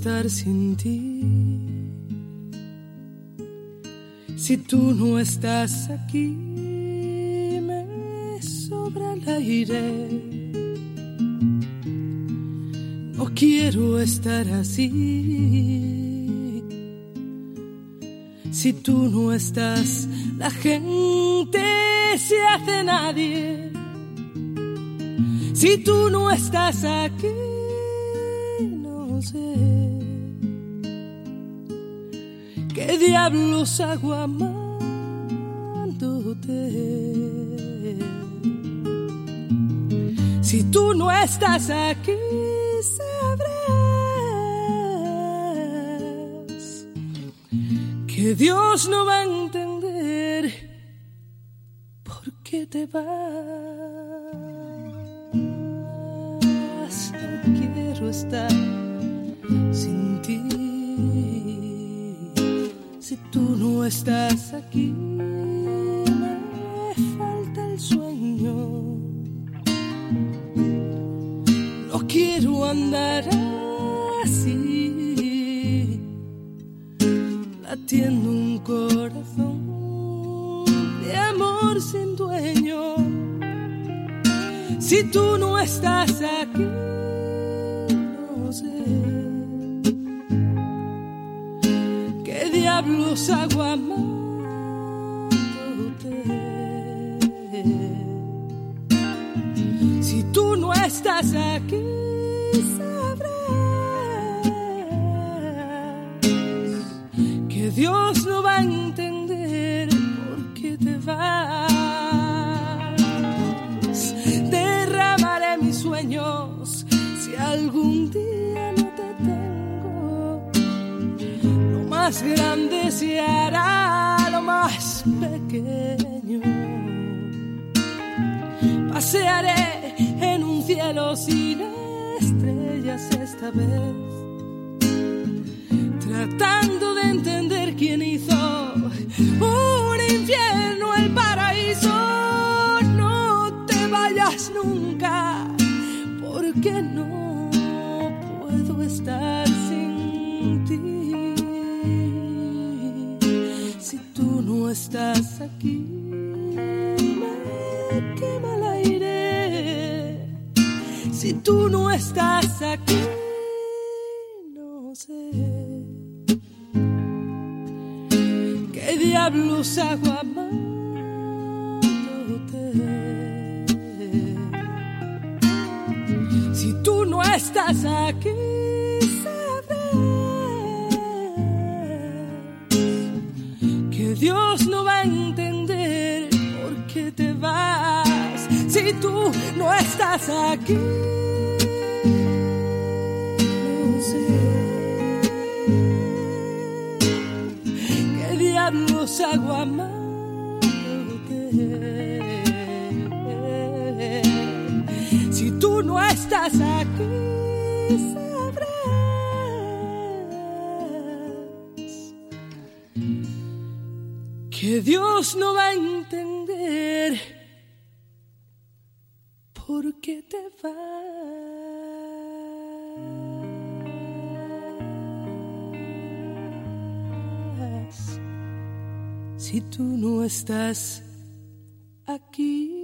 estar sin ti. Si tú no estás aquí, me sobra el aire. No quiero estar así. Si tú no estás, la gente se hace nadie. Si tú no estás aquí, no sé qué diablos hago amándote. Si tú no estás aquí, sabrás que Dios no va a entender por qué te vas. No quiero estar sin ti. Si tú no estás aquí, me falta el sueño. No quiero andar así, latiendo un corazón de amor sin dueño. Si tú no estás aquí, no sé qué diablos hago amándote. Si tú no estás aquí, sabrás que Dios no va a entender por qué te vas. Derramaré mis sueños si algún día no te tengo. Lo más grande se hará lo más pequeño. Pasearé en un cielo sin estrellas esta vez, tratando de entender quién hizo un infierno el paraíso. No te vayas nunca, porque no puedo estar sin ti. Si tú no estás aquí, me quema el aire. Si tú no estás aquí, no sé qué diablos hago amándote. Si tú no estás aquí, sabrás que Dios no va a entender por qué te vas. Si tú no estás aquí, no sé qué diablos hago amándote. Si tú no estás aquí, sabrás que Dios no va a entender por qué te vas. Si tú no estás aquí.